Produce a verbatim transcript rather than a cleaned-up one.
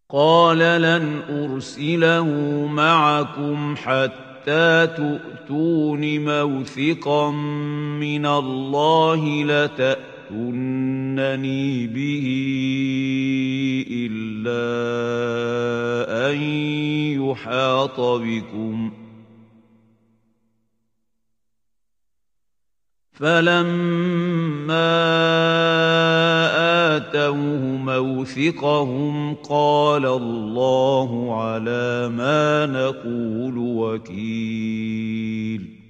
قال لن أرسله معكم حتى تؤتون موثقا من الله لتأتونني به إلا أن يحاط بكم فلما آتوه موثقهم قال الله على ما نقول وكيل